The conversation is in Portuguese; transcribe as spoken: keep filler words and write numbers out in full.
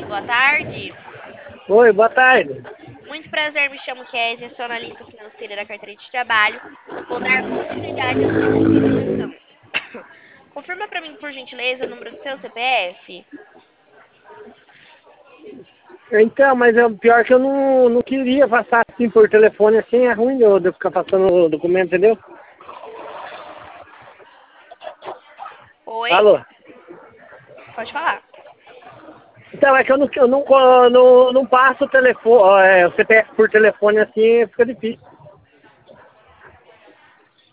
boa tarde. Oi, boa tarde. Muito prazer, me chamo Kézia, sou analista financeira da carteira de trabalho. Vou dar continuidade à sua solicitação. Confirma para mim, por gentileza, o número do seu C P F. Então, mas é o pior que eu não, não queria passar assim por telefone, assim é ruim eu, de eu ficar passando o documento, entendeu? Oi? Alô? Pode falar. Então, é que eu não, eu não, eu não, não passo o telefone, é, o C P F por telefone assim, fica difícil.